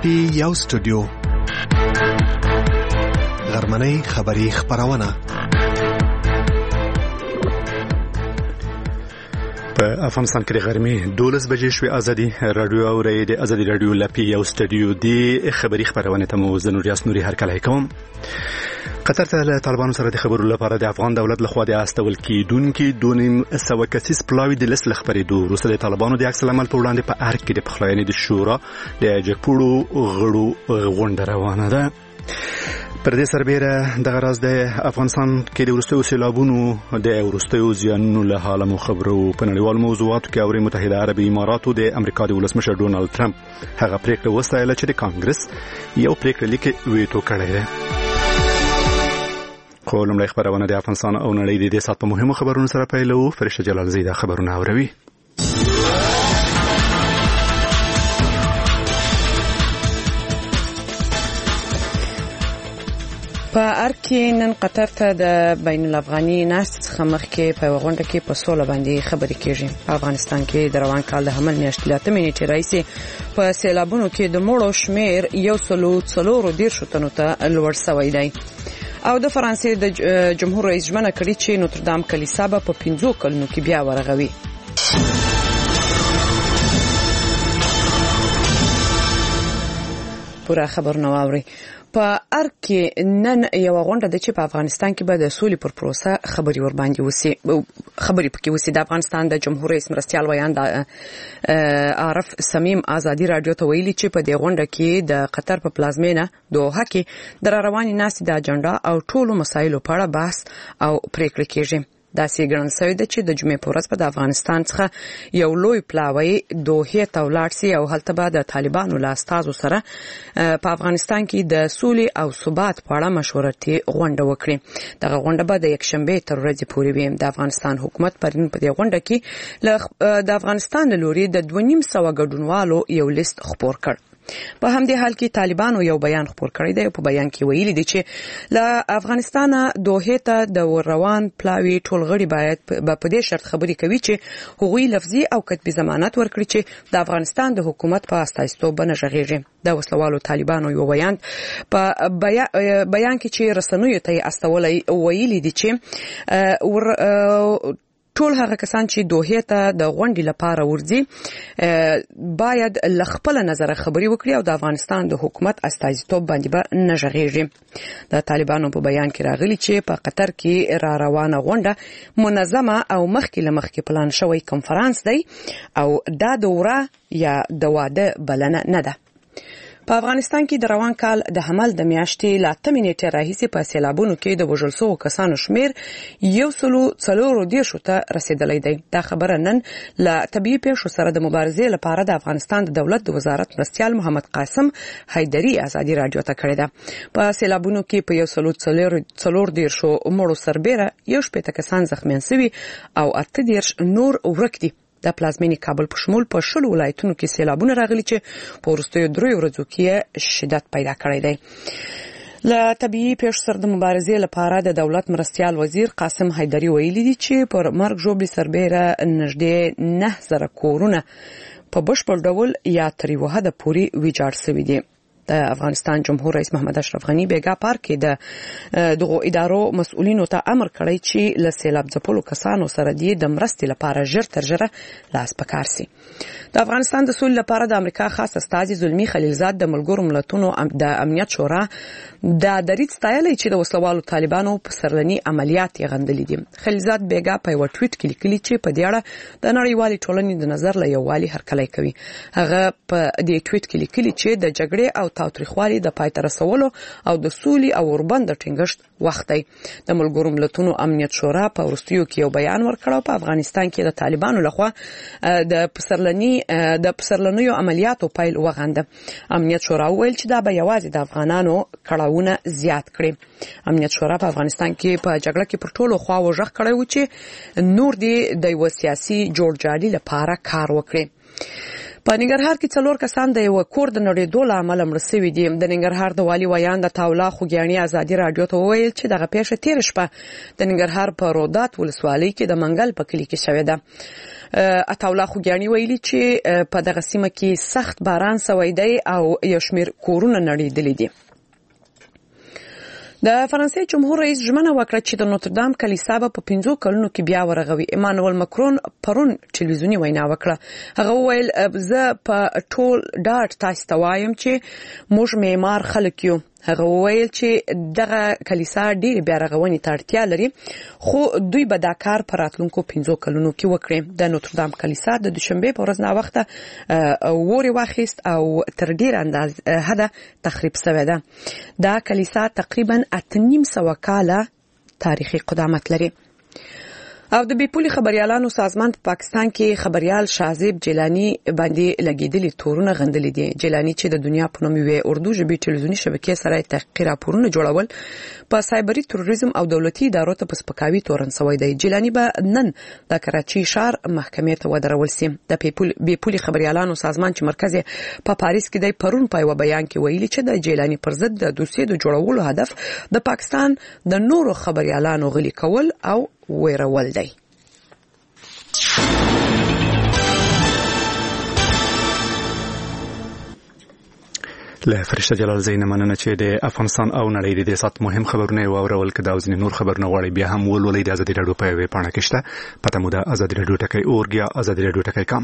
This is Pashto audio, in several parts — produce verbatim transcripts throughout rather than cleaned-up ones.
لپی یو سټوډیو غرمنۍ خبری خبرونه په افغانستان کې غرمې دولس بجې شوې. ازادي رادیو او د ازادي رادیو لپی یو سټوډیو دی خبری خبرونه ته مو زنور یاس نوري هر کله کوم. قطر ته له طالبانو سره د خبرو لپاره د افغان دولت لخوا د استول کېدونکو دونیم سو کسیز پلاوی د لس لخبرېدو وروسته د طالبانو د عکس العمل په وړاندې په ارګ کې د پخلاینې د شورا د جګپوړو غړو غونډه روانه ده. پر دې سربېره د غراز د افغانستان کې د وروستیو سیلابونو د وروستیو زیانونو له حاله مو خبرو په نړیوالو موضوعاتو کې اوري. متحده عربي اماراتو د امریکا د ولسمشر ډونالد ټرمپ هغه پریکړه وستایله چې د کانګرس یو پریکړه لیک ویټو کړی دی. خو لومړی خبرونه د افغانستان او نړۍ د دې سات په مهمو خبرونو سره پیلو. فرشته جلال زیدا خبرونه اوروي. په ارګ کې نن قطر ته د بین الافغاني ناست څخه مخکې په غونډه کې په سوله باندې خبرې کېږي. په افغانستان کې د روان کال د حمل میاشتې اتمې نیټې راځي په سیلابونو کې د مړو شمیر یو سلو څلورو دیرشو تنو ته لوړ شوی دی. او د فرانسې د جمهور رئیس ژمنه کړې چې نوتردام کلیسا به په پنځو کلونو کې بیا ورغوي. پوره خبرونه واوري. په ارګ کې نن یو غونډه ده چې په افغانستان کې به د سولې پر پروسه خبري ور باندې وسی خبري پکې وسی. د افغانستان د جمهور رئیس مرستيال ویان د عارف سمیم ازادي رادیو ته ویلي چې په دې غونډه کې د قطر په پلازمینه دوحه کې د رواني ناسې د اجنډا او ټولو مسایلو په اړه بحث او پریکړه کیږي. دا سي ګڼل شوی دی چې د جمعې په ورځ په افغانستان څخه یو لوی پلاوی دوحه ته ولاړ سي او هلته به د طالبانو له استازو سره په افغانستان کې د سولې او ثبات په اړه مشورتي غونډه وکړي. دغه غونډه به د یکشنبه تر ورځې پورې وي. د افغانستان حکومت پرون په دې غونډه کې د افغانستان له لوري د دوه نیم سوه ګډونوالو یو لیست خپور کړ. په همدې حال کې طالبانو یو بیان خپور کړی دی. په بیان کې ویلي دي چې له افغانستان دوحه ته د روان پلاوی ټول غړي باید په دې شرط خبري کوي چې هغوی لفظي او کتبي ضمانت ورکړي چې د افغانستان د حکومت په استازیتوب نه ژغېږي. د وسلوالو طالبانو یو بیان په بیان کې چې رسنیو ته استولای ویلي دي چې ور ټول هغه کسان چې دوحه ته د غونډې لپاره ورځي باید ل خپل نظر خبري وکړي او د افغانستان د حکومت استازیتوب باندې به نه ژغېږي. د طالبانو په بیان کې راغلي چې په قطر کې را روانه غونډه منظمه او مخکې له مخکې پلان شوی کنفرانس دی او دا دوره یا د واده بلنه نه ده. په افغانستان کې د روان کال د حمل د میاشتې له اتمې نیټې راهیسې په سیلابونو کې د وژل شوو کسانو شمیر یو سلو څلورو دیرشو ته رسیدلی دی. دا خبره نن له طبیعي پیښو سره د مبارزې لپاره د افغانستان د دولت د وزارت مرستیال محمد قاسم حیدري ازادي رادیو ته کړې ده. په سیلابونو کې په یو سلو څلور دیرشو مړو سربېره یو شپېته کسان زخمیان شوي او اته دیرش نور ورک دي. د پلازمینې کابل په شمول په شلو ولایتونو کې سیلابونه راغلي چې په وروستیو دریو ورځو کې شدت پیدا کړی دی. له طبیعي پیښو سره د مبارزې لپاره د دولت مرستیال وزیر قاسم حیدري ویلي دي چې پر مرګ ژوبلې سربېره نږدې نه زره کورونه په بشپړ ډول یا تر یوه حده پورې ویجاړ شوي دي. د افغانستان جمهور رئیس محمد اشرف غنی بیګا پارک کې د دغو ادارو مسؤلینو ته امر کړی چې له سیلاب ځپلو کسانو سره د مرستې لپاره ژر تر ژره لاس په کار سي. د افغانستان د سولې لپاره د امریکا خاص استازي زلمی خلیلزاد د ملګرو ملتونو د امنیت شورا د دریځ ستایلی چې د وسلوالو طالبانو په سرلني عملیات یې غندلي دي. خلیلزاد بیګا په یو ټویټ کې لیکلي چې په دې اړه د نړیوالې ټولنې د نظر له یووالي هرکلی کوي. هغه په دې ټویټ کې لیکلي چې د جګړې او تاوتریخوالي د پای ته رسولو او د سولې او اوربند د ټینګښت وخت دی. د ملګرو ملتونو امنیت شورا په وروستیو کې یو بیان ورکړ په افغانستان کې د طالبانو لخوا د پسرلني د پسرلنیو عملیاتو پیل وغنده. امنیت شورا ویل چې دا به یوازې د افغانانو کړهونه زیات کړي. امنیت شورا په افغانستان کې په جګړه کې پر ټولو خواو ژغ کړی و چې نور دې د یو سیاسي جوړجاړي لپاره کار وکړي. په ننګرهار کې څلور کسان د یو کور د نړېدو له امله مړه شوي دي. د ننګرهار د والي ویان د تاولا خوږیاڼي ازادي راډیو ته وویل چې دغه پیښه تېره شپه د ننګرهار په رودات ولسوالۍ کې د منګل په کلي کې شوې ده. عطاولا خوږیاڼي ویلي چې په دغه سیمه کې سخت باران شوی دی او یو شمېر کورونه نړېدلي دي. د فرانسې جمهور رئیس ژمنه وکړه چې د نوتردام کلیسا به په پنځو کلونو کې بیا ورغوي. ایمانوئل مکرون پرون ټلویزیوني وینا وکړه. هغه وویل زه په ټول ډاډ تاسو ته وایم چې موږ معمار خلک یو. هغه وویل چې دغه کلیسا ډېرې بیا رغونې ته اړتیا لري خو دوی به دا کار په راتلونکو پنځو کلونو کې وکړي. د نوتردام کلیسا د دوشنبې په ورځ ناوخته اوري واخیست او تر ډېر انداز حده تخریب شوې ده. دا کلیسا تقریبا اته نیم سوه کاله تاریخي قدامت لري. او د بیپولي خبريالانو سازمان په پاکستان کې خبريال شازیب جیلانی باندې لګیدلي تورونه غندلي دي. جیلانی چې د دنیا په نوم یو اردو ژبې ټلویزیوني شبکې سره تحقیقي راپورونه جوړول په سایبري تروریزم او دولتي ادارو ته په سپکاوي تورن شوی دی. جیلانی به نن د کراچي ښار محکمې ته ودرول سي. د بیپولي خبريالانو سازمان چې مرکز په پاریس کې دی پرون په یو بیان کې ویلي چې د جیلانی پر ضد د دوسیې د جوړولو هدف د پاکستان د نورو خبريالانو غلي کول او ویرول دی. له فرشته جلال زین مننه چې د افغانستان او نړۍ د سات مهم خبرونه واورول کده او ځینې نور خبرونه غواړي بیا هم ولولئ د ازادي راډیو په ویب پاڼه کې شته. پته مو د ازادي راډیو ټکی اورګ یا ازادي راډیو ټکی کام.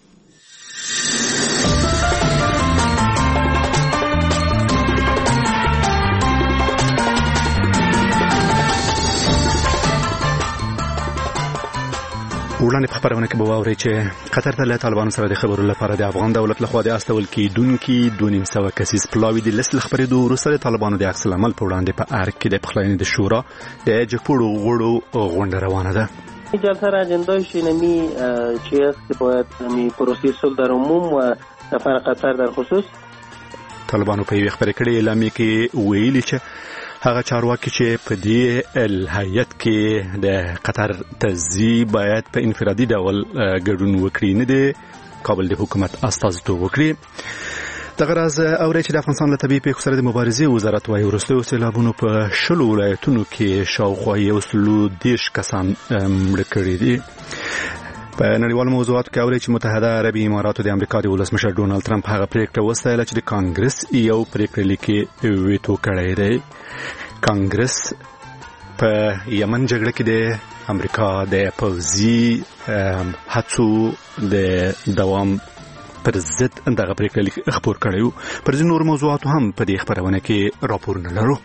وړاندې په خبرونه کې به واورئ چې قطر ته له طالبانو سره د خبرو لپاره د افغان دولت لخوا د استول کېدونکي دوه نیم سوه کسیز پلاوي د لست خبرېدو وروسته د طالبانو د عکس العمل په وړاندې په ارګ کې د پخلاینې د شورا د جګپوړو غړو غونډه روانه ده. جلسه را اجندای شینمی چی است که باید می پروسه صلح در عموم و سفر قطر در خصوص. طالبانو په یوه خبرې کړې اعلامیه کې ویلي چې هغه چارواکي چې په دې الهیت کې د قطر تزي باید په انفرادي ډول ګډون وکړي نه دی کابل د حکومت استازیتوب وکړي. دغه راز اوري چې د افغانستان له طبيعي پیښو سره د مبارزې وزارت وايي وروستیو سیلابونو په شلو ولایتونو کې شاوخوا یو سلو دیش کسان مړه کړي دي. په نړیوالو موضوعاتو کې اوري چې متحده عربي اماراتو د امریکا د ولسمشر ډونالد ټرمپ هغه پریکړه وستایله چې د کانګرس یو پریکړه لیکي ویټو کړی دی. کانګرس په یمن جګړه کې د امریکا د پوځي هڅو د دوام پر ضد دغه پریکړه لیک خبر کړی. پر ځینو نور موضوعاتو هم په دې خبرونه کې راپورونه لرو.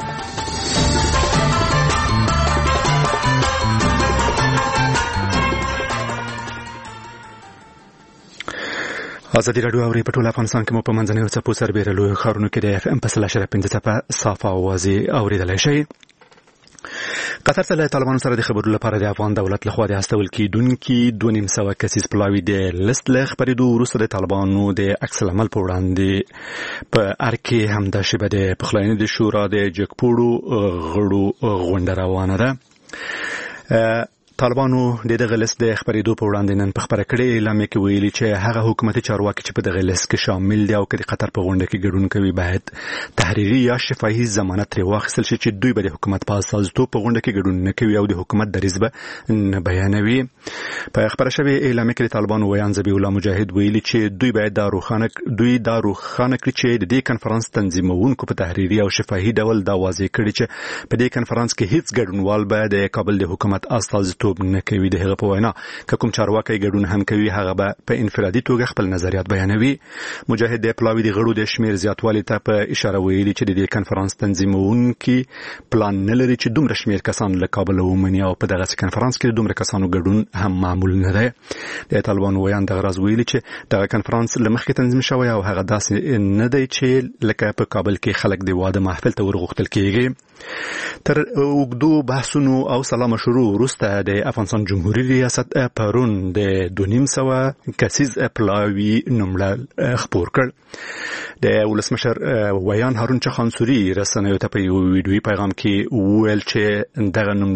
ازادي راډیو اوري په ټول افغانستان کې مو په منځنیو څپو سربېره لوی ښارونو کې د اف ام په سل اشاریه پنځه څپه صافه اوازې اورېدلی شئ. قطر ته له طالبانو سره د خبرو لپاره د افغان دولت لخوا د استول کېدونکي دوه نیم سوه کسیز پلاوي د لست له خبرېدو وروسته د طالبانو د عکس العمل په وړاندې په ارګ کې همداسې به د پخلاینې د شورا د جګپوړو غړو غونډه روانه ده. طالبانو د دغه لیست د خبرېدو په وړاندې نن په خبره کړې اعلامیه کې ویلي چې هغه حکومتي چارواکي چې په دغه لیست کې شامل دي او که د قطر په غونډه کې ګډون کوي باید تحریري یا شفاهي ضمانت ترې واخیستل شي چې دوی به د حکومت په استازیتوب په غونډه کې ګډون نه کوي او د حکومت دریځ به نه بیانوي. په خبره شوې اعلامیه کې د طالبانو ویان ذبیح الله مجاهد ویلي چې دوی باید دا روښانه دوی دا روښانه کړي چې د دې کنفرانس تنظیمونکو په تحریري او شفاهي ډول دا واضح کړي چې په دې کنفرانس کې هیڅ ګډونوال به د کابل د حکومت استازیتوب نه کوي. د هغه په وینا که کوم چارواکي ګډون هم کوي هغه به په انفرادي توګه خپل نظریات بیانوي. مجاهد د پلاوي د غړو د شمیر زیاتوالي ته په اشاره ویلي چې د دې کنفرانس تنظیمونکي پلان نه لري چې دومره شمیر کسان له کابل ومني او په دغه کنفرانس کې دومره کسانو ګډون هم معمول نه دی. د طالبانو ویان دغه راز ویلي چې دغه کنفرانس لمخکې تنظیم شوی او هغه داسې نه دی چې لکه په کابل کې خلک د واده محفل ته ورغوښتل کېږي. تر اوږدو بحثونو او سلام شروع وروسته د افغانستان جمهوریت ریاست پرون د دوه نیم سوه کسیز پلاوي نوملړ خپور کړ. د ولسمشر ویان هارون چخانسوري رسنیو ته په یو ویډیویي پیغام کې وویل چې دغه نوملړ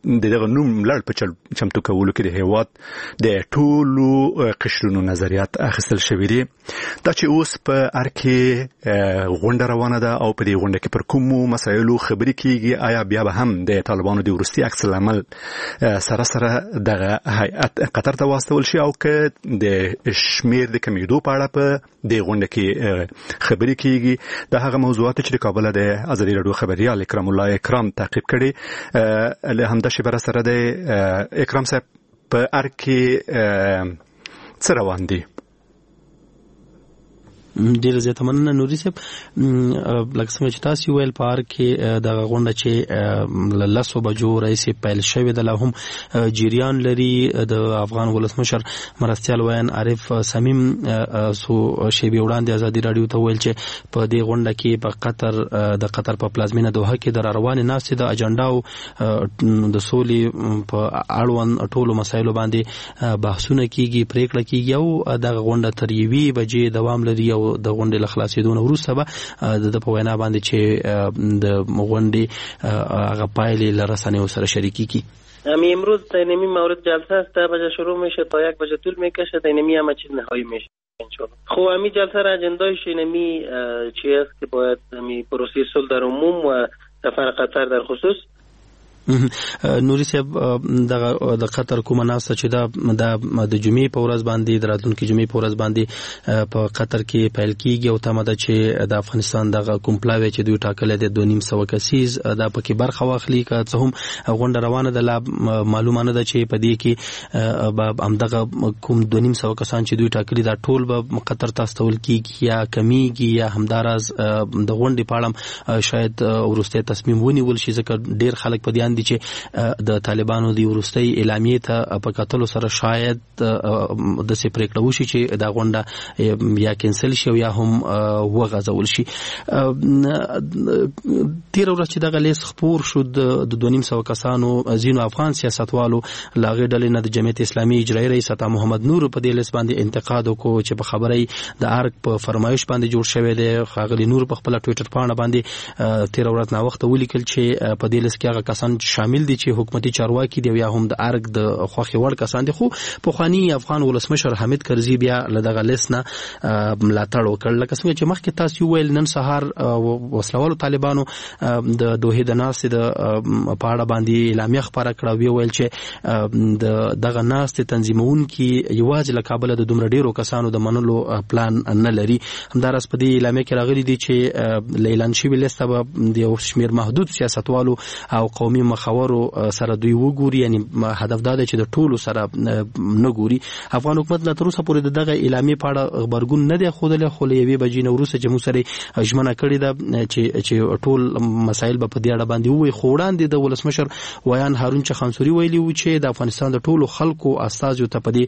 دغه نوم لړ په چمتو کولو کې د هیواد د ټولو قشرونو نظریات اخیستل شوی دي. دا چې اوس په ارکه غونډه روانه ده او په دې غونډه کې پر کومو مسایلو خبرې کیږي، آیا بیا به هم د طالبانو د وروستي عکس العمل سره سره دغه هیئت قطر ته واستول شي او که د شمیر د کمیدو په اړه په دې غونډه کې خبرې کیږي؟ دا هغه موضوعات چې د کابل د ازادي راډیو خبريال اکرام الله اکرام تعقیب کړي. له همدا شی بر سره د اکرام صاحب په ارکه څه روان دي؟ ډیر زیات مننه نوري صاحب. لکه څنګه چې تاسو ویل په ار کې د غونډه چې لسو بجو رئیس پیل شوی د لهم جریان لري د افغان ولسمشر مرستیال ویان عارف صمیم سو شیبي وړاندې ازادي راډیو ته ویل چې په دې غونډه کې په قطر د قطر په پلازمینه دوحه کې د روان ناستې د اجنډا او د سولې په اړوند ټولو مسایلو باندې بحثونه کیږي، پریکړه کیږي او د غونډه تر یوې بجې دوام لري. د غونډې له خلاصېدو نه وروسته به د په وینا باندې چې د غونډې هغه پایلې له رسنیو سره شریکېږي. امی امروز تینمی مورد جلسه است، ده بجه شروع میشه تا یک بجه طول میکشه، تینمی همه چیز نهایی میشه انشالله. خب امی جلسه را اجندایش اینمی چی است که باید امی پروسه صلح در عموم و سفر قطر در خصوص نوري صاحب د قطر کومه ناسته چې دا د جمعې په ورځ باندې د راتلونکي جمعې په ورځ باندې په قطر کې پیل کیږي او تمه ده چې د افغانستان د کومپلاوي چې دوی ټاکل دي دوه نیم سو کسیز دا پکې برخه واخلي. که څه هم غونډه روانه ده، لا معلومه نه ده چې په دې کې به همدغه کوم دوه نیم سو کسان چې دوی ټاکلي دا ټول به قطر ته استول کیږي یا کمیږي یا همداراز د غونډې په اړه شاید ورسته تصمیم ونیول شي، ځکه ډیر خلک په دې اند چې د طالبانو دی ورستۍ اعلامیه ته په کتلو سره شاید د سې پریکړه وشي چې دا غونډه یا کینسل شي یا هم وغځول شي. تیر ورځ چې دغه لیست خپور شو د دوه نیم سو کسانو زینو افغان سیاستوالو لاغې ډلې نه د جمعیت اسلامي اجرایي رئیس عطا محمد نور په دې لیست باندې انتقاد وکړو چې په خبرې د ارګ په فرمایش باندې جوړ شوی دی. خاغلی نور په خپل ټوئیټر پاڼه باندې تیر ورځ نا وخت ولیکل چې په دې لیست کې هغه کسان شامل دي چې حکومتي چارواکي دی یا هم د ارګ د خوخي وړ کسان دي. خو په خواني افغان ولسمشر حمید کرزي بیا لدغه لیست نه ملاتړ وکړ. لکه څنګه چې مخکې تاسو ویل نن سهار وسلوالو طالبانو د دوه د ناس د پاړه باندې اعلامیه خبره کړه، وی ویل چې د دغه ناس تنظیمون کې یوازې له کابل د دومره ډیرو کسانو د منلو پلان نه لري. همدارس په دې اعلامیه کې راغلي دي چې اعلان شوی لیست به د شمیر محدود سیاستوالو او قومي مخاورو سره دوی وګوري، یعنی هدف دا دی چې د ټولو سره نه ګوري. افغان حکومت لا تر اوسه پورې دغه اعلامیه په اړه خبرګون نه دی خوده، خو له یوې بجې نه وروسته چې موږ سره ژمنه کړې ده چې چې ټول مسایل به په دې اړه باندې وي. خو وړاندې د ولسمشر ویان هارون چخانسوري ویلي و چې د افغانستان د ټولو خلکو استازو ته په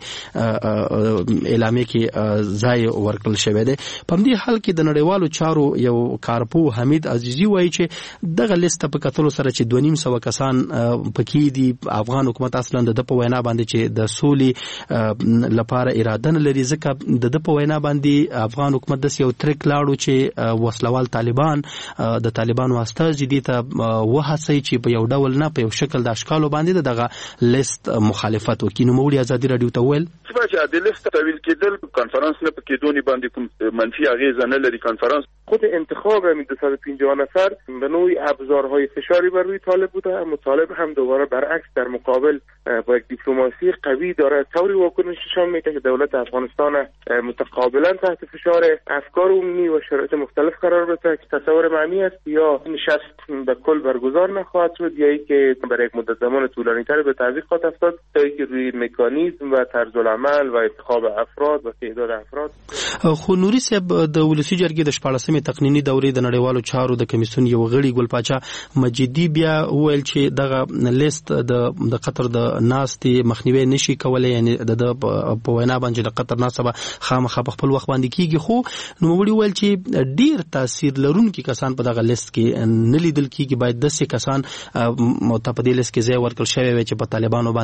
دې اعلامیه کې ځای ورکړل شوی دی. په دې حال کې د نړیوالو چارو یو کارپو حمید عزیزي وایي چې دغه لیست په کتلو سره چې دوه نیم سو کسان پکې دي، افغان حکومت اصلا د په وینا باندې چې د سولې لپاره اراده نه لري، ځکه د په وینا باندې افغان حکومت د یو تریک لاړو چې وسلوال طالبان د طالبانو استازي دي ته وهڅي چې په یو ډول نه په یو شکل د اشکالو باندې دغه لیست مخالفت وکړي. نو مولي ازادي راډیو ته ویل چې د لیست تحویل کېدل کانفرنس نه پکې دونی باندې کوم منفی اغیزه نه لري. کانفرنس خود انتخاب همین دویست و پنجاه نفر به نوعی ابزارهای فشاری بر روی طالب بوده، اما طالب هم دوباره برعکس در مقابل با یک دیپلماسی قوی داره طوری واکنش نشان میده که دولت افغانستان متقابلا تحت فشار افکار عمومی و شرایط مختلف قرار بده که تصور معنی است یا نشست به کل برگزار نخواهد شد یا اینکه برای یک مدت زمان طولانی تر به تعویق خواهد افتاد تا اینکه روی مکانیزم و طرز العمل و انتخاب افراد و تعداد افراد. خو نوري صاحب د ولسی جرګې د شپاړسمې تقنینی دورې د نړیوالو چارو د کمیسیون یو غړي ګل پاچا مجیدی بیا ویل چې دغه لیست د د قطر د ناستې مخنیوي نشي کولای، یعنی د په وینا باندې د قطر ناسبه خامخا په خپل وخت باندې کیږي. خو نو وړي ویل چې ډیر تاثیر لرونکي کسان په دغه لیست کې نه لیدل کیږي، باید د سې کسان متپدې لیست کې ځای ورکړل شوی وي چې په طالبانو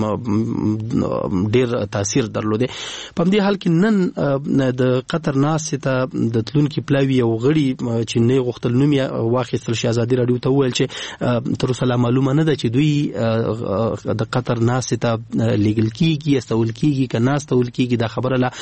باندې ډیر تاثیر درلوده. په دې حال کې نن د قطر ناستې ته د تلونکي پلاوی یو غړي چې نه غوښتل نوم یې واخیستل شي ازادي راډیو ته ویل چې تر اوسه لا معلومه نه ده چې دوی د قطر ناس ته لیګل کیږي استول کیږي که ناس تول کیږي دا خبره لا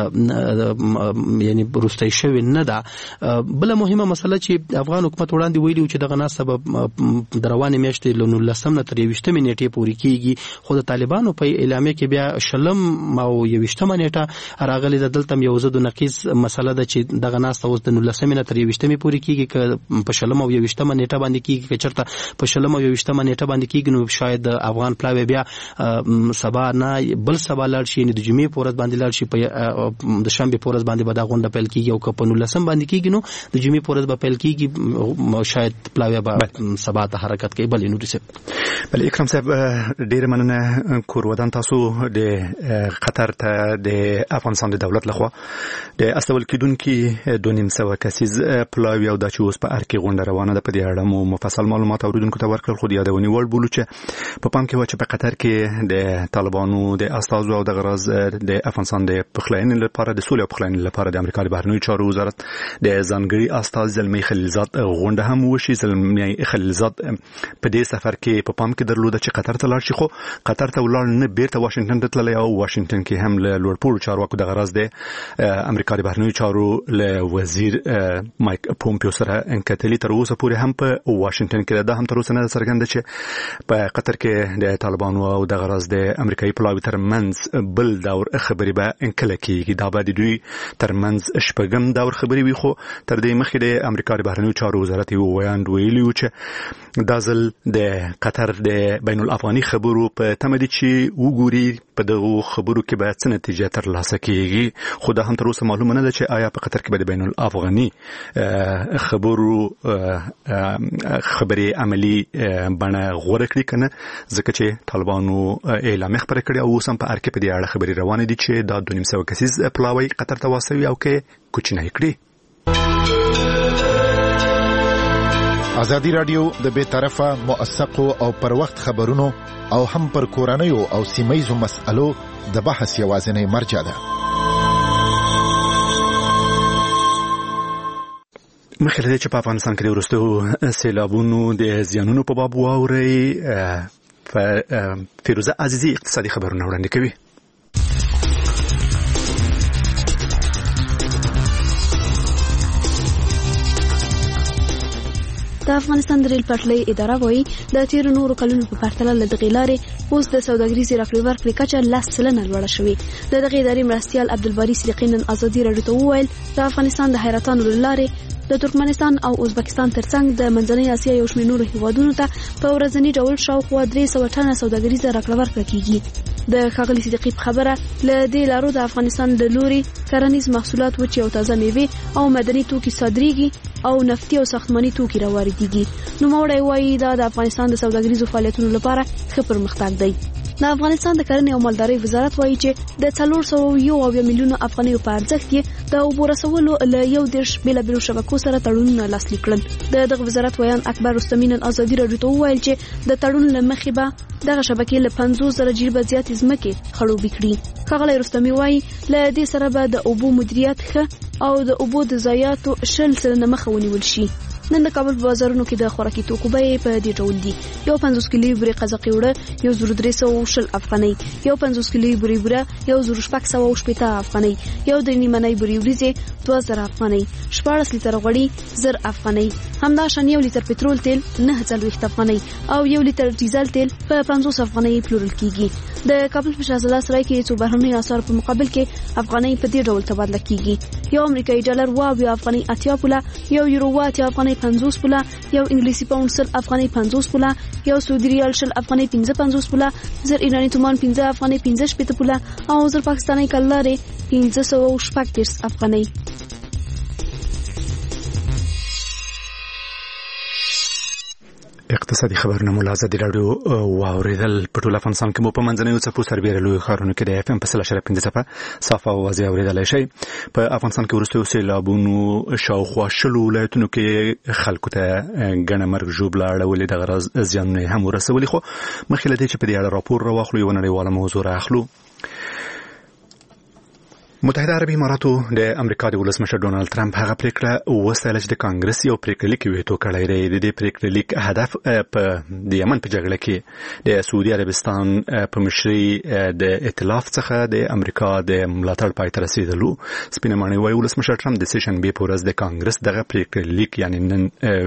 یعنی پروستای شوی نه ده. بل مهمه مسله چې افغان حکومت وړاندې ویلي چې دغه ناس سبب دروانې میاشتې لونو لسم نه تر یوشتمې نیټې پورې کیږي، خو د طالبانو په اعلامیه کې بیا شلم او یوشتمه نیټه راغلي ده. دلته یو زده نقیض مسله ده چې دغه ناس اوس د لسمې نه تر یوشتمې پورې کیږي که په شلم او یوشتمه نیټه باندې کیږي، که چرته په شلم او یوشتمه نیټه باندې کیږي نو شاید افغان پلاوی بیا سبا نه بل سبا لاړ شي، د جمعې په ورځ باندې لاړ شي، په د شنبه په ورځ باندې به دا غونډه پیل کیږي او که په نولسم باندې کیږي نو د جمعې په ورځ به پیل کیږي، شاید پلاوی به سبا ته حرکت کوي. بل نور څه بل اکرام صاحب ډیر مننه کور ودان تاسو د قطر ته د افغانستان د دولت لخوا د استول کیدونکو دوه نیم سوه کسیز پلاوی او د چوس په ارکی غونډه روانه ده. په دې اړه مو مفصل معلومات اوریدونکو ته ورکړل، خو د یادونې وړ بولو چې په پام کې و چې په قطر کې د طالبانو د استازو او د غرض د افغانستان د پخلاینې لپاره د سولې او پخلاینې لپاره د امریکا د بهرنیو چارو وزارت د ځانګړي استاذ زلمی خلیلزاد غونډه هم وشي. زلمی خلیلزاد په دې سفر کې په پام کې درلوده چې قطر ته لاړ شي، خو قطر ته ولاړ نه، بیرته واشنگټن ته تللی او واشنگټن کې هم له لوړپوړو چارواکو د غرض د امریکا د بهرنیو چارو له وزیر مایک پومپیو سره انکتلی تر اوسه پورې هم په واشنگټن کې ده هم تر اوسه نه څرګنده چې په قطر کې د طالبانو او د غرض د امریکایي پلاوی ترمنځ بل دور خبرې به انکله کیږي. دا به د دوی ترمنځ شپږم دور خبرې وي، خو تر دې مخکې د امریکا د بهرنیو چارو وزارت یو ویاند ویلي و چې دا ځل د قطر د بین الافغاني خبرو په تمه دي چې وګوري په دغه خبرو کې به څه نتیجه ترلاسه کیږي، خو دا هم تر اوسه معلومه نه ده چې آیا په قطر کې به د بین الافغاني خبرو خبرې عملی بڼه غوره کړي کنه، ځکه چې طالبانو اعلان خبره کړې او اوس هم په ارکه په دې اړه خبرې روانې دي چې دا دوه نیم سوه کسیز پلاوی قطر ته واسوي او کې کوچنی کړي. ازادي رادیو د بے طرفه موثقو او پر وخت خبرونو او هم پر کورنیو او سیمایزو مسألو د بحث یوازینی مرجع ده. مخکې له دې چې په افغانستان کې د وروستیو سیلابونو د زیانونو په باب واورئ، فیروزه عزیزی اقتصادي خبرونه وړاندې کوي. د افغانستان د ریل پټلۍ اداره وایي د تیر نورو کلونو په پرتله له دغې لارې اوس د سوداګریزې راکړې ورکړې کچه لس سلنه لوړه شوې. د دغې ادارې مرستیال عبدالباري صدیقي نن ازادي راډیو ته وویل د افغانستان د حیرتانو له لارې د ترکمنستان او ازبکستان ترڅنګ د منځنۍ اسیا یو شمېر نورو هیوادونو ته په ورځني ډول شاوخوا درې سوه ټنه سوداګریزه راکړه ورکړه کیږي. د ښاغلي صدیقي په خبره له دې لارو د افغانستان د لوري کرنیز محصولات وچې او تازه میوې او مدني توکي صادریږي او نفتي او ساختماني توکي راواردېږي. نوموړی وایي دا د افغانستان د سوداګریزو فعالیتونو لپاره ښه پرمختګ دی. د افغانستان د کرنې او مالدارۍ وزارت وایي چې د څلور سوه یو اویا میلیونو افغانیو په ارزښت یې د اوبو رسولو له یو دېرش بېلابېلو شبکو سره تړونونه لاسلیک کړل. د دغه وزارت ویان اکبر رستمي نن ازادي راډیو ته وویل چې د تړون له مخې به دغه شبکې له پنځوس زره جریبه زیاتې ځمکې خړوبې کړي. ښاغلی رستمي وایي له دې سره به د اوبو مدیریت ښه او د اوبو د ضایعاتو شل سلنه مخه ونیول شي. نن د کابل په بازارونو کې د خوراکي توکو بیې په دې ډول دي: یو پنځوس کیلو بورې قزاقي وړه یو زر درې سوه شل افغانۍ، یو پنځوس کیلو بورې بوره یو زر شپږ سوه شپېته افغانۍ، یو درې نیمنۍ بورې وریځې دوه زره افغانۍ، شپاړس لیتره غوړي زر افغانۍ، همداشان یو لیتر پټرول تیل نهه څلوېښت افغانۍ او یو لیتر ډیزل تیل په پنځوس افغانۍ پلورل کیږي. د کابل په شاه سرای کې څو بهرنیو اسعارو په مقابل کې افغانۍ په دې ډول تبادله کیږي: یو امریکایي ډالر اوه افغانۍ اتیا پوله، یو یورو اتیا افغانۍ پنځوس پوله، یو انګلیسي پاوند سل افغانۍ پنځوس پوله، یو سعودي ریال شل افغانۍ پنځه پنځوس پوله، زر ایراني تومان پنځه افغانۍ پنځه شپېته پوله او زر پاکستاني کلارې پنځه سوه شپږ دېرش افغانۍ. اقتصادي خبرونه مو ازادي راډیو واوریدل. په ټول افغانستان کې مو په منځنیو څپو سربېره لوی ښارونو کې د اف ام په سل اشاریه پنځه څپه صافه اوازې اورېدلی شئ. په افغانستان کې وروستیو سیلابونو شاوخوا شلو ولایتونو کې خلکو ته ګڼه مرګ ژوبله اړولې، دغه راز زیانونه یې هم ورسولي. خو مخکې له دې چې په دې اړه راپور راواخلو یوه نړیواله موضوع رااخلو. متحده عربي اماراتو د امریکا د ولسمشر ډونالد ترامپ هغه پریکړه وستایل چې د کانګرس یو پریکړه لیک ویټو کړی دی. د دې پریکړه لیک هدف په د یمن په جګړه کې د سعودي عربستان په مشرۍ د ائتلاف څخه د امریکا د ملاتړ پای ته رسیدلو. سپینه ماڼۍ وايي ولسمشر ترامپ د سیشن بي په ورځ د کانګرس دغه پریکړه لیک یعنی نن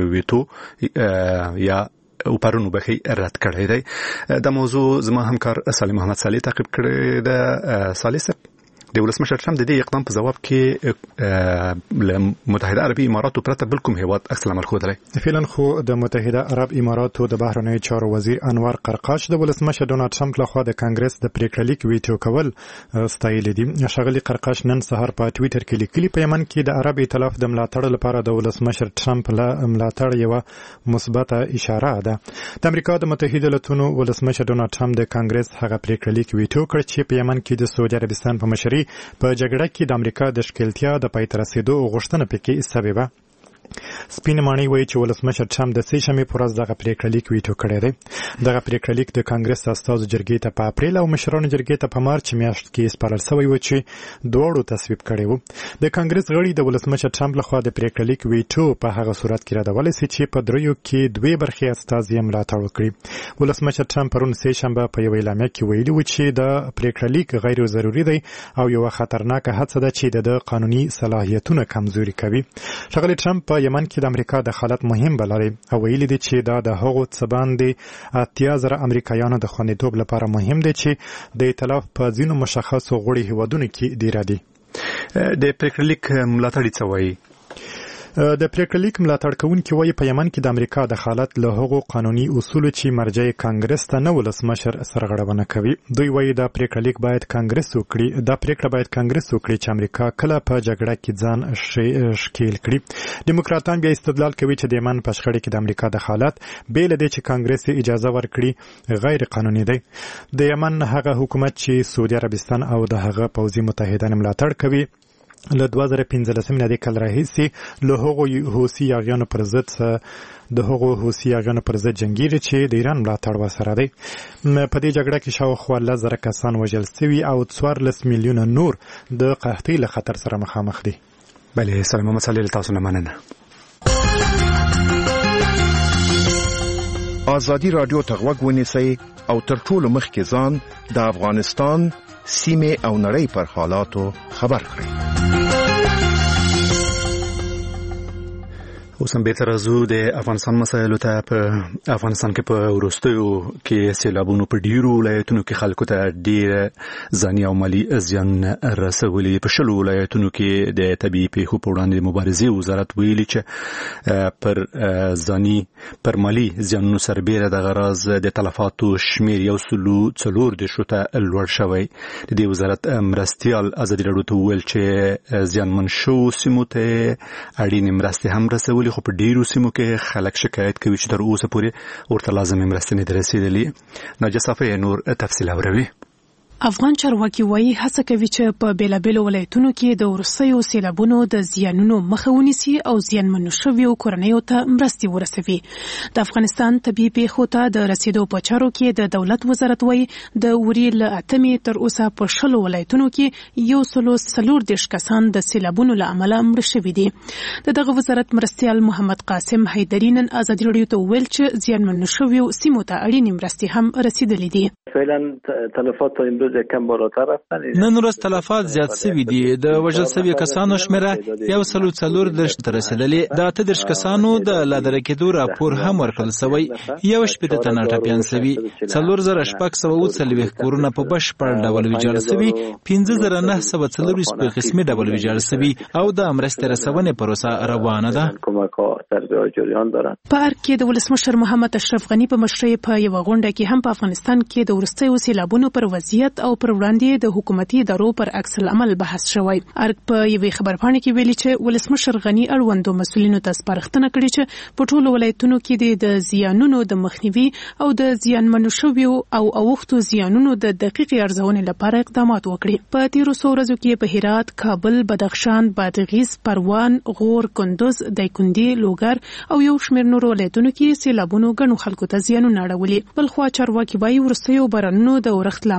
ویټو یا او پرونو بخي رد کړی دی. د موضوع زما همکار صالح محمد صالح تعقیب کړی دی. صالح صاحب، د ولسمشر ترامپ د دې اقدام په جواب کې متحده عربي اماراتو پرته بل کوم هیواد عکس العمل ښودلی؟ فعلا خو د متحده عرب اماراتو د بهرنیو چارو وزیر انور قرقاش د ولسمشر ډونالد ترامپ لخوا د کانګرس د پریکړه لیک ویټو کول ستایلی دي. ښاغلي قرقاش نن سهار په ټویټر کې لیکلي په یمن کې د عرب ائتلاف د ملاتړ لپاره د ولسمشر ترامپ له ملاتړ یو مثبته اشاره ده. د امریکا د متحده ایالاتونو ولسمشر ډونالد ترامپ د کانګرس هغه پریکړه لیک ویټو کړ چې په یمن کې د سعودي عربستان په مشرۍ په جګړه کې د امریکا د ښکیلتیا د پای ته رسیدو غوښتنه پکې سببه. سپینه ماڼۍ وایي چې ولسمشر ترامپ د سې شنبې په ورځ دغه پریکړه لیک ویټو کړی دی. دغه پریکړه لیک د کانګرس استازو جرګې ته په اپریل او مشرانو جرګې ته په مارچ میاشت کې سپارل شوی و چې دواړو تصویب کړی و. د کانګرس غړي د ولسمشر ترامپ لخوا د پریکړه لیک ویټو په هغه صورت کې ردولی سي چې په دریو کې دوې برخې استازي یې ملاتړ وکړي. ولسمشر ترامپ پرون سې شنبه په یوه اعلامیه کې ویلي و چې د پریکړه لیک غیر ضروري دی او یوه خطرناکه هڅه ده چې د قانوني صلاحیتونه کمزوري کوي. ښاغلي ترامپ په یمن کې د امریکا د حالت مهم بللی او ویلي دي چې دا د هغو څه باندې اتیا زره امریکایانو د خوندیتوب لپاره مهم دی چې د ائتلاف په ځینو مشخصو غړي هیوادونو کې ډیره دي. د پریکړه لیک ملاتړي څه وایي؟ د پریکړه لیک ملاتړ کوونکي وایي په یمن کې د امریکا د حالت له هغو قانوني اصولو چې مرجع کانګرس ته نه ولسمشر سرغړونه کوي. دوی وایي دا پریکړه لیک باید کانګرس وکړي دا پریکړه باید کانګرس وکړي چې امریکا کله په جګړه کې ځان ښکیل کړي. دیموکراتان بیا استدلال کوي چې د یمن په شخړه کې د امریکا د حالت بې له دې چې کانګرس اجازه ورکړي غیر قانوني دی. د یمن هغه حکومت چې سعودي عربستان او د هغه پوځي متحدان ملاتړ کوي له دوه زره پنځلسم نه د کال راهیسې له هغو حوثي یاغیانو پر ضد د هغو حوثي یاغیانو پر ضد جنګیږي چې د ایران ملاتړ ورسره دی. په دې جګړه کې شاوخوا لس زره کسان وژل سوي او څوارلس میلیونه نور د قحطۍ له خطر سره مخامخ دي. بله، سلام محمد صالح تاسو نه مننه. آزادي رادیو ته غوږ ونیسئ او تر ټولو مخکې ځان د افغانستان سیمه او نړۍ پر حالاتو خبر کړئ. اوس هم بهتر ازو د افغانستان مسایلو ته. په افغانستان کې په وروستیو کې سیلابونو په ډیرو ولایتونو کې خلکو ته ډیر ځاني او مالي زیان رسولی. په شلو ولایتونو کې د طبيعي پیښو په وړاندې د مبارزې وزارت ویلي چې پر ځاني پر مالي زیانونو سربېره د غراض د تلفاتو شمیر یو سلو څلور دېرشو ته لوړ شوی. د دې وزارت مرستیال ازادي راډیو ته وویل چې زیانمن شوو سیمو ته اړینې مرستې هم رسولي، خو په ډیرو سیمو کې خلک شکایت کوي چې تر اوسه پورې ورته لازمې مرستې نه دي رسیدلې. ناجیه صافی نور تفصیل اوري. افغان چارواکي وایي هڅه کوي چې په بیلابیلو ولایتونو کې د وروستیو سیلابونو د زیانونو مخه ونیسي او زیانمنو شویو کورنیو ته مرستې ورسوي. د افغانستان طبيعي پیښو ته د رسیدو په چارو کې د دولت وزارت وایي د وري له اتمې تر اوسه په شلو ولایتونو کې یو سلو څلور دېرش کسان د سیلابونو له امله مړه شوي دي. د دغه وزارت مرستیال محمد قاسم حیدري نن ازادي راډیو ته وویل چې زیانمنو شویو سیمو ته اړینې مرستې هم رسیدلې دي. فعلا تلفات امروز کم بالاتر رفتن. نن ورځ تلفات زیات شوي دي. د وژل شوي کسانو شمیره یو سلو څلور دېرش ته رسیدلې. د اته دېرش کسانو د لادرکه کېدو راپور هم ورکړل شوی. یو شپېته تنه ټپیان شوي. څلور زره شپږ سوه اووه څلوېښت کورونه په بشپړ ډول ویجاړ شوي. پنځه زره نهه سوه څلوېښت په قسمي ډول ویجاړ شوي او د مرستې رسونې پروسه روانه ده. په ارګ کې د ولسمشر محمد اشرف غني په مشرۍ په یوه غونډه کې هم په افغانستان کې د وروستیو سیلابونو پر وضعیت او پر وړاندې د حکومتي ادارو پر عکس العمل بحث شوی. ارګ په یوې خبرپاڼې کې ویلي چې ولسمشر غني اړوندو مسؤلینو ته سپارښتنه کړې چې په ټولو ولایتونو کې د زیانونو د مخنیوي او د زیانمنو شویو او اوښتو زیانونو د دقیقې ارزونې لپاره اقدامات وکړي. په تیرو څو ورځو کې په هرات، کابل، بدخشان، بادغیس، پروان، غور، کندوز، دایکنډي، لوګر او یو شمېر نورو ولایتونو کې سیلابونو ګڼو خلکو ته زیانونه اړولي. بلخوا چارواکي وایي وروستیو بارانونو د اورښت له امله په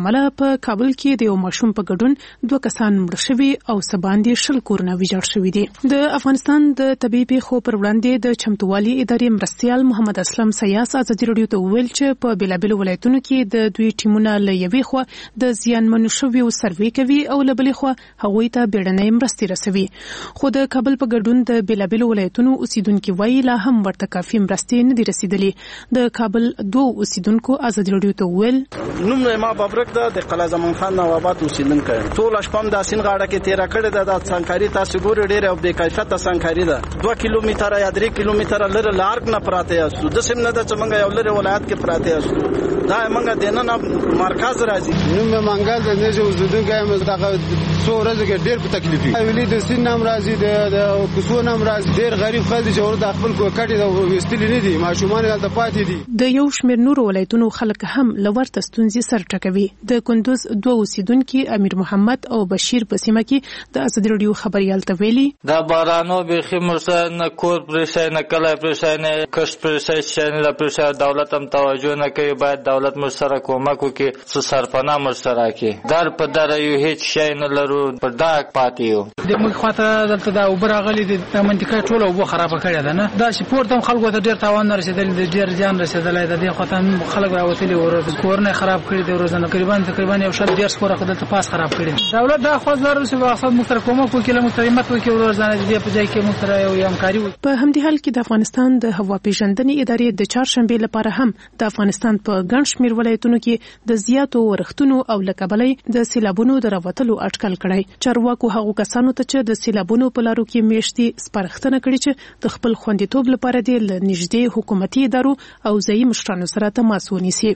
په کابل کې د یو ماشوم په ګډون دوه کسان مړ شوي او سباندې شل کورونه ویجاړ شوي دي. د افغانستان د طبيعي پیښو پر وړاندې د چمتووالي ادارې مرستيال محمد اسلم سیاس ازادي رادیو ته ویل چې په بېلابېلو ولایتونو کې د دوی ټیمونه له یوې خوا د زیانمنو شویو سروې کوي او له بلې خوا هغوی ته بیړنۍ مرستې رسوي. خو د کابل په ګډون د بېلابېلو ولایتونو اوسیدونکو وایي لا هم ورته کافي مرستې نه دي رسیدلې. د کابل دوه اوسیدونکو ازادي رادیو ته ویل نوم ما ببرک ده د قلعه زمان خان نوابات اوسیدونکو ټول شپم د سین غاړه کې تیر کړه ده د څنګهاري تاسو ګور ډېر او د کیفیت څنګهاري ده دوه کیلومتره یا درې کیلومتره لره لارک نه پراته یاستو د سیم نه د څنګه یو لره ولایت کې پراته یاستو دا موږ د نن مرکز راځي نوم منګل د نجو اوسیدونکو هم دغه څو ورځې کې ډېر په تکلیف دي. ویلي د سین نام راځي د کوڅو نام راځي ډېر غریب خلک چې ورته خپل کوکټي د وستلې نه دي ماشومان هلته پاتې دي. د یو شمېر نورو ولایتونو خلک هم لورته ستونزې سر ټکوي. د کندوز دوه اوسیدونکو امیر محمد او بشیر په سیمه کې د ازادي رادیو خبريال ته ویلي دا بارانو به خمرسه نه کور پرشای نه کله پرشای نه کښ پرشای چې نه پرشای دولت هم توجه نه کوي. باید دولت مر سره کومک وکړي څه سرپناه مر سره کوي در په در یو هیڅ شی نه لرو پر داګ پاتې یو د موږ خاطر دلته دا اوبر غلي د منطقه ټوله اوبه خراب کړی ده نه دا سپورت هم خلکو ته ډیر تاوان رسیدل د ډیر جان رسیدل د دې خاطر خلک راوتلي ور کورونه خراب کړی د روزانه تقریبا تقریبا یو شل ډیر سپور خدای ته پاس خراب کړی. دولت دا خو ضرر سي واخد مختر کومک وکړي مخترمت وکړي روزانه دې په ځای کې مختر یو همکاري وکړي. په همدې حال کې د افغانستان د هوا پیژندنې ادارې د چهارشنبه لپاره هم د افغانستان په ګڼ شمېر ولایتونو کې د زیاتو ورښتونو او لکبلې د سیلابونو د راوتلو اټکل کړی. چارواکو هغو کسانو ته چې د سیلابونو په لارو کې میشتي سپارښتنه کړې چې د خپل خوندیتوب لپاره د نږدې حکومتي ادارو او ځایي مشرانو سره تماس ونیسي.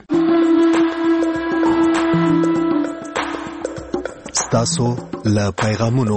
ستاسو له پیغامونو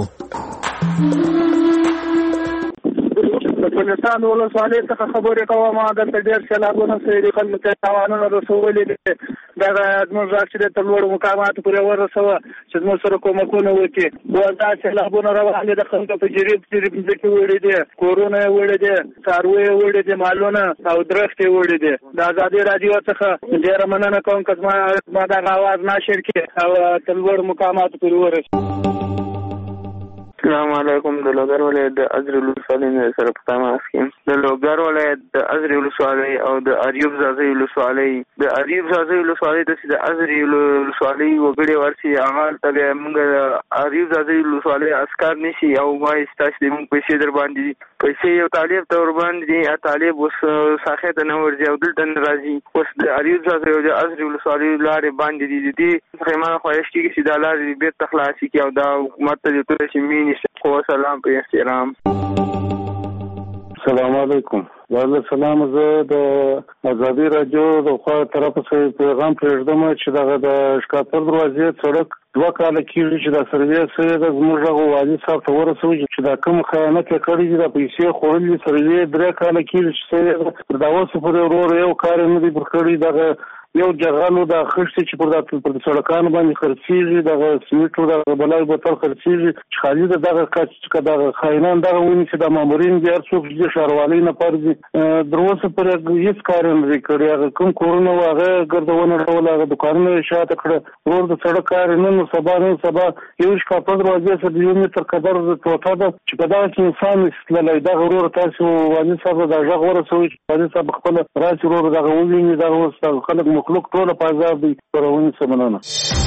افغانستان ولسوالۍ څخه خبرې کوم د ډېر سیلابونو سره خلکو ته تاوانونه رسولي دي دا زموږ راځي د لوړ مقامات پورې ورسوه چې موږ سره کومکونه وکړي. دا سیلابونه روانه د خلکو په جریب جریب ځکه وړي دي کورونه وړي دي څاروي وړي دي مالونه او درختې وړي دي. د ازادي رادیو څخه ډېر مننه کوم چې ما دا आवाज ناشر کړي او د لوړ مقامات پورې ورسوي. السلام علیکم. د لوګر ولایت د ازرې ولسوالۍ سره په تماس کې د لوګر ولایت د ازرې ولسوالۍ او د اریوب ځاځي ولسوالۍ د اریوب ځاځي ولسوالۍ د ازرې ولسوالۍ وګړي ورسي عمل ته موږ اریوب ځاځي ولسوالۍ اسکار نشي او وایي تاسو د موږ پیسې در باندې پیسې یو طالب ته ور باندې طالب اوس ساخه ته نه ورځي او دلته راځي اوس د اریوب ځاځي او د ازرې ولسوالۍ لارې باندې دي دي خیمه خواهش کیږي چې د لارې بیرته تخلاصي کی او دا حکومت ته د تل شي مين سلام په احترام. السلام علیکم. وعلیکم السلام. زه د ازادي رادیو د خوا طرف څخه پیغام پرېږدم چې دغه د شکاپور دروازې سړک دوه کاله کېږي چې دا سروې سوی د زموږ هغه والي صاحب ته ورسوي چې دا کوم خیانت یې کړی دي د پیسې خوړلي سروې درې کاله کېږي چې سوی دا اوس پورې ورور یو کار نه دی پر کړی. دغه یو جغلو د خښتې چې پر د پر سړکانو باندې خرڅېږي دغه سمیټو د بلای بوتل خرڅېږي چې خالي دغه کچ چې دغه خاینان دغه ونی چې د مامورین دي هر څوک چې ښاروالۍ نه پرځي دروسه پر هیڅ کار نه دی کړی. هغه کوم کورونه هغه ګردونه ډول هغه دکانونه شاته کړه ورور د سړک کار نه نو سبا نه سبا یو شکاپور دروازې سره یو متر قدر ټوټه ده چې په دغه کې انسان استللی دغه ورور تاسو والي صاحب د غږ ورسوي والي صاحب خپل راشي ورور دغه وویني دغه اوس خلک مخلوق ټول په عذاب دي پرونی سمنانه.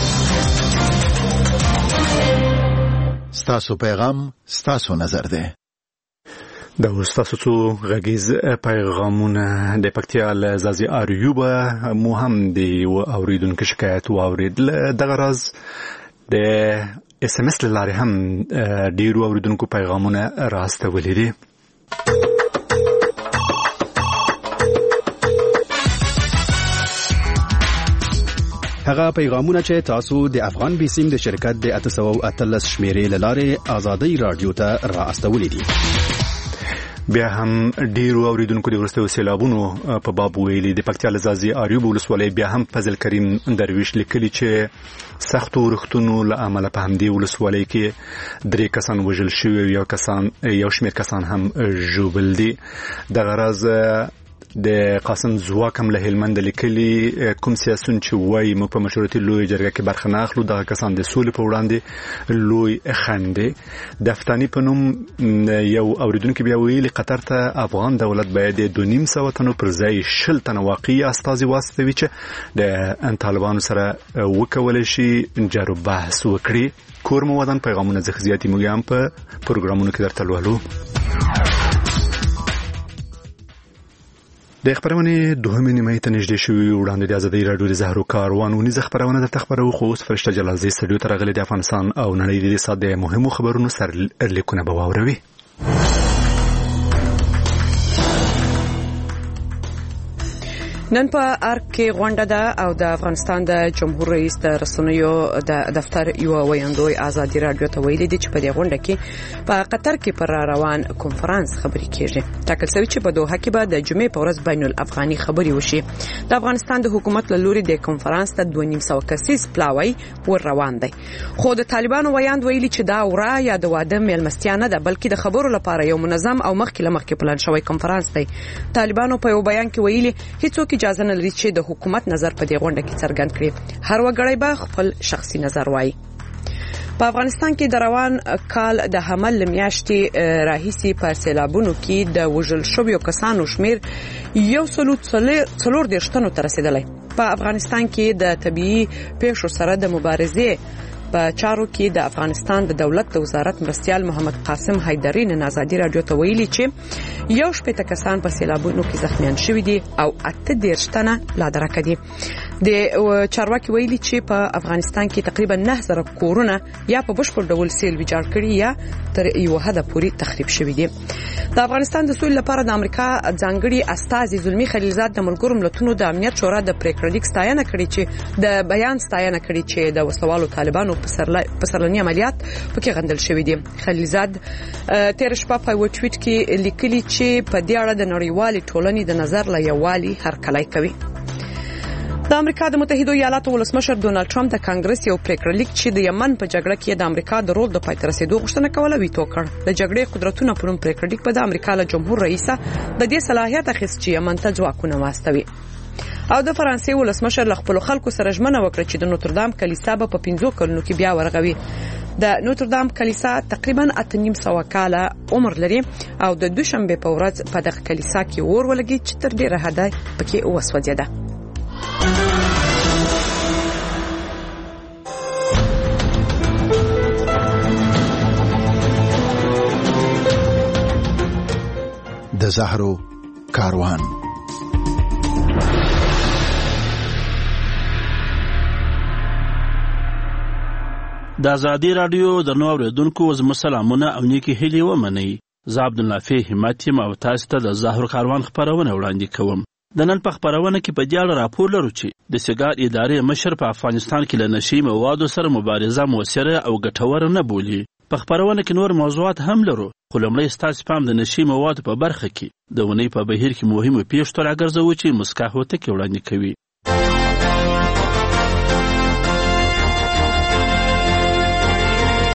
ستاسو پیغام ستاسو نظر ده. د استاسو څو غږیز پیغامونه د پکتیا له ځاځي اریوب مو هم دی او اوریدونکو شکایت او اورید دغه راز د اس ام اس لاره هم ډیرو اوریدونکو پیغامونه راستولې دي. هغه پیغامونه چې تاسو د افغان بیسیم د شرکت د اته سوه او اتلس شمیرې لاره آزادی رادیو ته را استولې دي. بیا هم ډیرو اوریدونکو د ورسته سیلابونو په باب ویلي د پکتیا لزازي اریوب ولسوالۍ بیا هم فضل کریم درویش لیکلي چې سختو رختونو له عمله په همدې ولسوالۍ کې درې کسان وژل شوي یو کسان یو شمېر کسان هم ژوبل دي. د غرض د قاسم زواک هم له هلمند لیکلي کوم سیاسون چې وایي موږ په مشورتي لوی جرګه کې برخه نه اخلو دغه کسان د سولې په وړاندې لوی خنډ د افغاني په نوم یو اوریدونکو بیا ویلي قطر ته افغان دولت باید د دوه نیم سوه تنو پر ځای شل تنه واقعي استازي واستوي چې د طالبانو سره وکولای شي جارو بحث وکړي. کور مو ودان پیغامونه زخزياتي موږ هم په پروګرامونو کې درته لولو. د خبرونه دوهمه نیمه ته نږدې شوې وړاندې د ازادي راډیو د زهرو کاروان ونی خبرونه د تخبرو خو اوس فرشته جلالزی سټډیو ته راغلي د افغانستان او نړۍ د ساده مهمو خبرونو سر لیکونه به واوروي. نن په ارګ کې غونډه ده او د افغانستان د جمهور رئیس د رسنیو د دفتر یو ویاندوی ازادي راډیو ته ویلي دي چې په دې غونډه کې په قطر کې پر روان کنفرانس خبرې کیږي. ټاکل شوی چې په دوحه کې به د جمعې په ورځ بین الافغاني خبرې وشي. د افغانستان د حکومت له لوري د کنفرانس ته دوه نیم سوه کسیز پلاوی ور روان دی. خو د طالبانو ویاند ویلي چې دا ورا یا د واده میلمستیا نه ده بلکې د خبرو لپاره یو منظم او مخکې لمخکې پلان شوی کنفرانس دی. طالبانو په یو بیان کې ویلي هیڅوک اجازه نه لري چې د حکومت نظر په دې غونډه کې څرګند کړي. هر وګړی به خپل شخصي نظر وایي. په افغانستان کې د روان کال د حمل میاشتې راهیسي په سیلابونو کې د وژل شویو کسانو شمیر یو سلو څلور دېرش تنو ته رسیدلی. په افغانستان کې د طبيعي پیښو سره د مبارزې په چارو کې د افغانستان د دولت د وزارت مرستیال محمد قاسم حیدری نن ازادي راډیو ته ویلي چې یو شپږ کسان په سیلابونو کې زخمیان شوي دي او اته دېرش تنه لا درکه دي. د چارواکي ویلي چې په افغانستان کې تقریبا نه زره کورونه یا په بشپړ ډول سیل ویجاړ کړي یا تر یو حد پورې تخریب شوي دي. د افغانستان د سولې لپاره د امریکا ځانګړي استازي زلمی خلیلزاد د ملګرو ملتونو د امنیت شورا د پریکړې لیک ستاینه کړې چې د بیان ستاینه کړې چې د وسوالو طالبانو په سرلاني عملیات پکې غندل شوی دي. خلیلزاد تیر شپه په یو ټویټ کې لیکلي چې په دې اړه د نړیوالې ټولنې د نظر له یووالي هرکلی کوي. د امریکا د متحده ایالاتو ولسمشر ډونالد ټرمپ د کانګرس یو پریکړه لیک چې د یمن په جګړه کې د امریکا د رول د پای ته رسیدو غوښتنه کوله ویتو کړ. د جګړې قدرتونو په نوم پریکړه لیک په د امریکا له جمهور رئیس د دې صلاحیت اخیست چې یمن ته ځواکونه واستوي. او د فرانسې ولسمشر له خپل خلکو سره ژمنه وکړه چې د نوتردام کلیسا به په پنځو کلونو کې بیا ورغوي. د نوتردام کلیسا تقریبا اته نیم سوه کاله عمر لري او د دوشنبه په ورځ په دغه کلیسا کې اور ولګي چې تر ډیره حده پکې وسوځیده. د زهرو کاروان. د ازادي راډیو د نو اوریدونکو زموږ سلامونه او نیکی هیلې ومنئ. زه عبدالنافع همت یم او تاسو ته د زهرو کاروان خبرونه وړاندې کوم. د نن په خبرونه کې په دې اړه راپور لرو چې د سیګار ادارې مشر په افغانستان کې له نشي موادو سره مبارزه موثره او ګټوره نه بولي. په خبرونه کې نور موضوعات هم لرو خو لومړی ستاسو پام د نشي موادو په برخه کې د ونې په بهیر کې مهمه پیښه راګرځوي چې مسکا هوته کې وړاندې کوي.